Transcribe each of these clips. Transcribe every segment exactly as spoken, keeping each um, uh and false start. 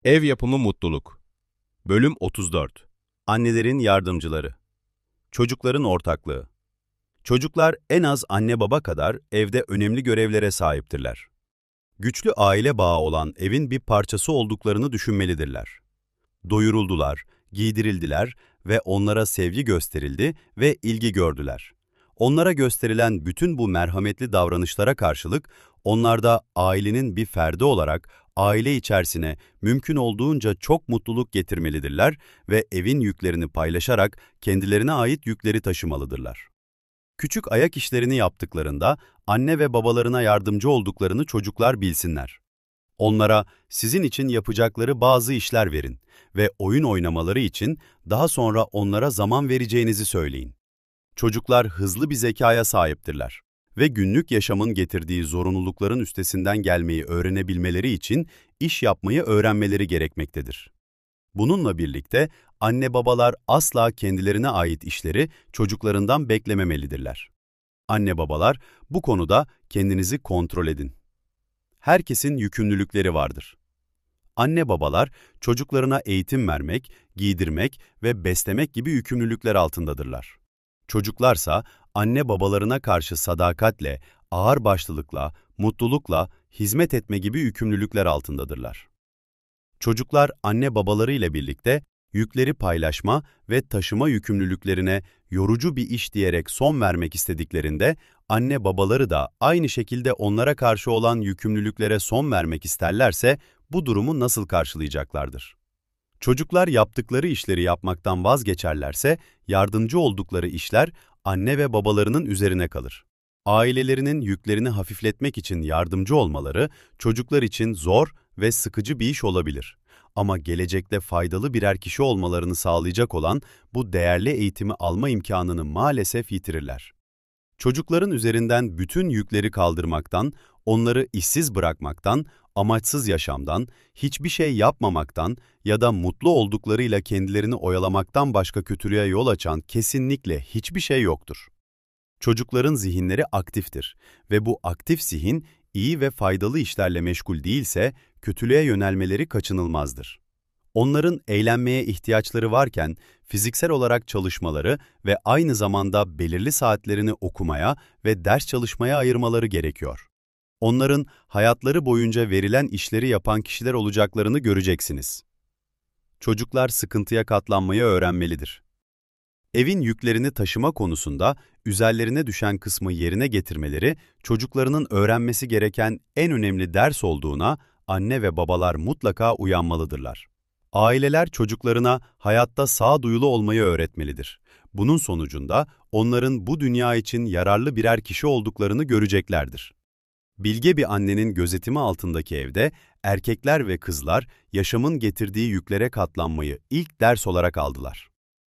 Ev yapımı mutluluk. Bölüm otuz dört. Annelerin yardımcıları. Çocukların ortaklığı. Çocuklar en az anne baba kadar evde önemli görevlere sahiptirler. Güçlü aile bağı olan evin bir parçası olduklarını düşünmelidirler. Doyuruldular, giydirildiler ve onlara sevgi gösterildi ve ilgi gördüler. Onlara gösterilen bütün bu merhametli davranışlara karşılık, onlar da ailenin bir ferdi olarak aile içerisine mümkün olduğunca çok mutluluk getirmelidirler ve evin yüklerini paylaşarak kendilerine ait yükleri taşımalıdırlar. Küçük ayak işlerini yaptıklarında anne ve babalarına yardımcı olduklarını çocuklar bilsinler. Onlara sizin için yapacakları bazı işler verin ve oyun oynamaları için daha sonra onlara zaman vereceğinizi söyleyin. Çocuklar hızlı bir zekaya sahiptirler ve günlük yaşamın getirdiği zorunlulukların üstesinden gelmeyi öğrenebilmeleri için iş yapmayı öğrenmeleri gerekmektedir. Bununla birlikte anne babalar asla kendilerine ait işleri çocuklarından beklememelidirler. Anne babalar bu konuda kendinizi kontrol edin. Herkesin yükümlülükleri vardır. Anne babalar çocuklarına eğitim vermek, giydirmek ve beslemek gibi yükümlülükler altındadırlar. Çocuklarsa anne babalarına karşı sadakatle, ağırbaşlılıkla, mutlulukla hizmet etme gibi yükümlülükler altındadırlar. Çocuklar anne babalarıyla birlikte yükleri paylaşma ve taşıma yükümlülüklerine yorucu bir iş diyerek son vermek istediklerinde, anne babaları da aynı şekilde onlara karşı olan yükümlülüklere son vermek isterlerse bu durumu nasıl karşılayacaklardır? Çocuklar yaptıkları işleri yapmaktan vazgeçerlerse, yardımcı oldukları işler anne ve babalarının üzerine kalır. Ailelerinin yüklerini hafifletmek için yardımcı olmaları, çocuklar için zor ve sıkıcı bir iş olabilir. Ama gelecekte faydalı birer kişi olmalarını sağlayacak olan bu değerli eğitimi alma imkanını maalesef yitirirler. Çocukların üzerinden bütün yükleri kaldırmaktan, onları işsiz bırakmaktan, amaçsız yaşamdan, hiçbir şey yapmamaktan ya da mutlu olduklarıyla kendilerini oyalamaktan başka kötülüğe yol açan kesinlikle hiçbir şey yoktur. Çocukların zihinleri aktiftir ve bu aktif zihin iyi ve faydalı işlerle meşgul değilse kötülüğe yönelmeleri kaçınılmazdır. Onların eğlenmeye ihtiyaçları varken fiziksel olarak çalışmaları ve aynı zamanda belirli saatlerini okumaya ve ders çalışmaya ayırmaları gerekiyor. Onların hayatları boyunca verilen işleri yapan kişiler olacaklarını göreceksiniz. Çocuklar sıkıntıya katlanmayı öğrenmelidir. Evin yüklerini taşıma konusunda üzerlerine düşen kısmı yerine getirmeleri, çocuklarının öğrenmesi gereken en önemli ders olduğuna anne ve babalar mutlaka uyanmalıdırlar. Aileler çocuklarına hayatta sağduyulu olmayı öğretmelidir. Bunun sonucunda onların bu dünya için yararlı birer kişi olduklarını göreceklerdir. Bilge bir annenin gözetimi altındaki evde, erkekler ve kızlar yaşamın getirdiği yüklere katlanmayı ilk ders olarak aldılar.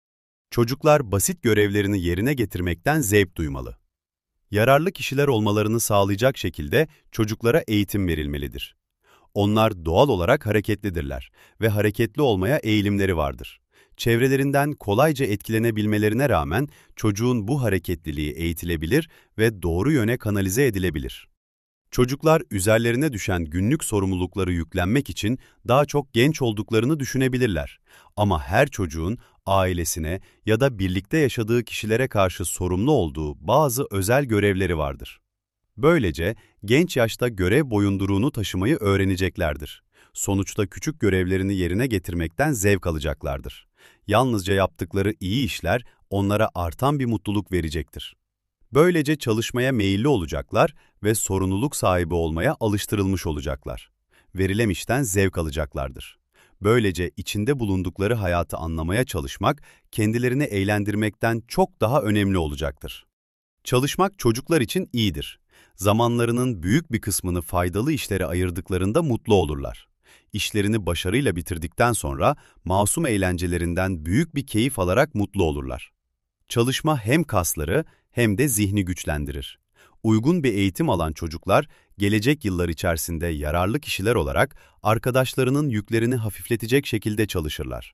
Çocuklar basit görevlerini yerine getirmekten zevk duymalı. Yararlı kişiler olmalarını sağlayacak şekilde çocuklara eğitim verilmelidir. Onlar doğal olarak hareketlidirler ve hareketli olmaya eğilimleri vardır. Çevrelerinden kolayca etkilenebilmelerine rağmen çocuğun bu hareketliliği eğitilebilir ve doğru yöne kanalize edilebilir. Çocuklar üzerlerine düşen günlük sorumlulukları yüklenmek için daha çok genç olduklarını düşünebilirler. Ama her çocuğun ailesine ya da birlikte yaşadığı kişilere karşı sorumlu olduğu bazı özel görevleri vardır. Böylece genç yaşta görev boyunduruğunu taşımayı öğreneceklerdir. Sonuçta küçük görevlerini yerine getirmekten zevk alacaklardır. Yalnızca yaptıkları iyi işler onlara artan bir mutluluk verecektir. Böylece çalışmaya meyilli olacaklar ve sorumluluk sahibi olmaya alıştırılmış olacaklar. Verilen işten zevk alacaklardır. Böylece içinde bulundukları hayatı anlamaya çalışmak, kendilerini eğlendirmekten çok daha önemli olacaktır. Çalışmak çocuklar için iyidir. Zamanlarının büyük bir kısmını faydalı işlere ayırdıklarında mutlu olurlar. İşlerini başarıyla bitirdikten sonra masum eğlencelerinden büyük bir keyif alarak mutlu olurlar. Çalışma hem kasları hem de zihni güçlendirir. Uygun bir eğitim alan çocuklar, gelecek yıllar içerisinde yararlı kişiler olarak arkadaşlarının yüklerini hafifletecek şekilde çalışırlar.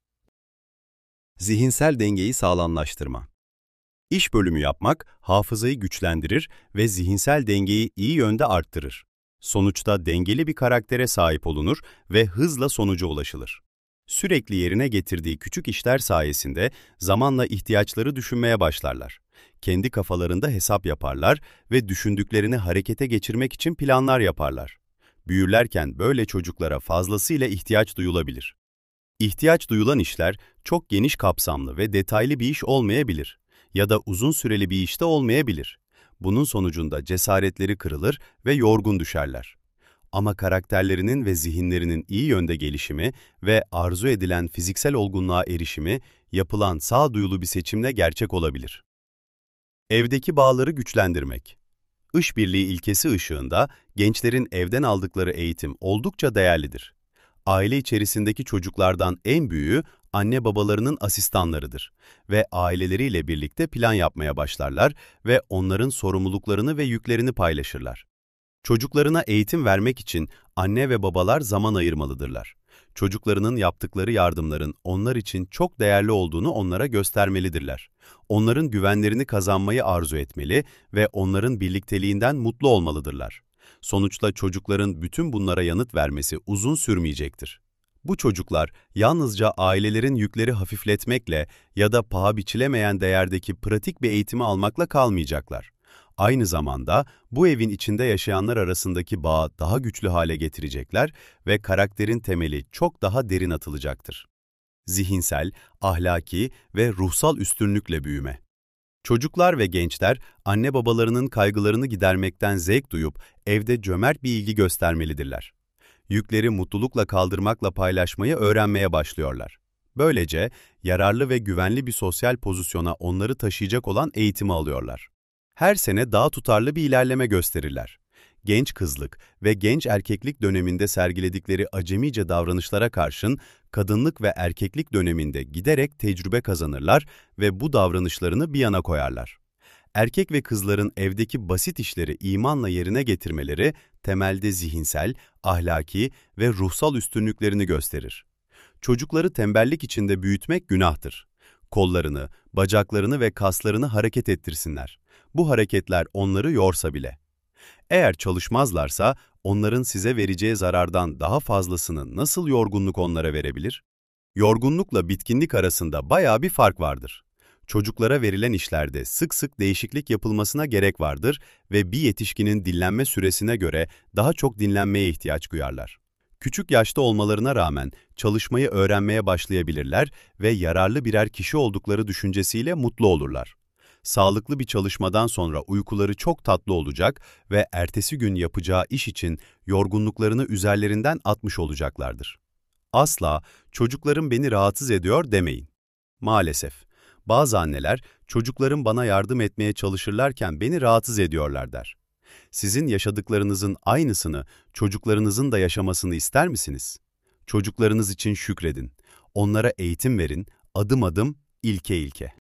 Zihinsel dengeyi sağlamlaştırma. İş bölümü yapmak, hafızayı güçlendirir ve zihinsel dengeyi iyi yönde arttırır. Sonuçta dengeli bir karaktere sahip olunur ve hızla sonuca ulaşılır. Sürekli yerine getirdiği küçük işler sayesinde zamanla ihtiyaçları düşünmeye başlarlar. Kendi kafalarında hesap yaparlar ve düşündüklerini harekete geçirmek için planlar yaparlar. Büyürlerken böyle çocuklara fazlasıyla ihtiyaç duyulabilir. İhtiyaç duyulan işler çok geniş kapsamlı ve detaylı bir iş olmayabilir ya da uzun süreli bir işte olmayabilir. Bunun sonucunda cesaretleri kırılır ve yorgun düşerler. Ama karakterlerinin ve zihinlerinin iyi yönde gelişimi ve arzu edilen fiziksel olgunluğa erişimi yapılan sağduyulu bir seçimle gerçek olabilir. Evdeki bağları güçlendirmek. İşbirliği ilkesi ışığında gençlerin evden aldıkları eğitim oldukça değerlidir. Aile içerisindeki çocuklardan en büyüğü anne babalarının asistanlarıdır ve aileleriyle birlikte plan yapmaya başlarlar ve onların sorumluluklarını ve yüklerini paylaşırlar. Çocuklarına eğitim vermek için anne ve babalar zaman ayırmalıdırlar. Çocuklarının yaptıkları yardımların onlar için çok değerli olduğunu onlara göstermelidirler. Onların güvenlerini kazanmayı arzu etmeli ve onların birlikteliğinden mutlu olmalıdırlar. Sonuçta çocukların bütün bunlara yanıt vermesi uzun sürmeyecektir. Bu çocuklar yalnızca ailelerin yükleri hafifletmekle ya da paha biçilemeyen değerdeki pratik bir eğitimi almakla kalmayacaklar. Aynı zamanda bu evin içinde yaşayanlar arasındaki bağı daha güçlü hale getirecekler ve karakterin temeli çok daha derin atılacaktır. Zihinsel, ahlaki ve ruhsal üstünlükle büyüme. Çocuklar ve gençler anne babalarının kaygılarını gidermekten zevk duyup evde cömert bir ilgi göstermelidirler. Yükleri mutlulukla kaldırmakla paylaşmayı öğrenmeye başlıyorlar. Böylece yararlı ve güvenli bir sosyal pozisyona onları taşıyacak olan eğitimi alıyorlar. Her sene daha tutarlı bir ilerleme gösterirler. Genç kızlık ve genç erkeklik döneminde sergiledikleri acemice davranışlara karşın kadınlık ve erkeklik döneminde giderek tecrübe kazanırlar ve bu davranışlarını bir yana koyarlar. Erkek ve kızların evdeki basit işleri imanla yerine getirmeleri temelde zihinsel, ahlaki ve ruhsal üstünlüklerini gösterir. Çocukları tembellik içinde büyütmek günahtır. Kollarını, bacaklarını ve kaslarını hareket ettirsinler. Bu hareketler onları yorsa bile. Eğer çalışmazlarsa onların size vereceği zarardan daha fazlasını nasıl yorgunluk onlara verebilir? Yorgunlukla bitkinlik arasında bayağı bir fark vardır. Çocuklara verilen işlerde sık sık değişiklik yapılmasına gerek vardır ve bir yetişkinin dinlenme süresine göre daha çok dinlenmeye ihtiyaç duyarlar. Küçük yaşta olmalarına rağmen çalışmayı öğrenmeye başlayabilirler ve yararlı birer kişi oldukları düşüncesiyle mutlu olurlar. Sağlıklı bir çalışmadan sonra uykuları çok tatlı olacak ve ertesi gün yapacağı iş için yorgunluklarını üzerlerinden atmış olacaklardır. Asla çocuklarım beni rahatsız ediyor demeyin. Maalesef, bazı anneler çocuklarım bana yardım etmeye çalışırlarken beni rahatsız ediyorlar der. Sizin yaşadıklarınızın aynısını çocuklarınızın da yaşamasını ister misiniz? Çocuklarınız için şükredin, onlara eğitim verin, adım adım, ilke ilke.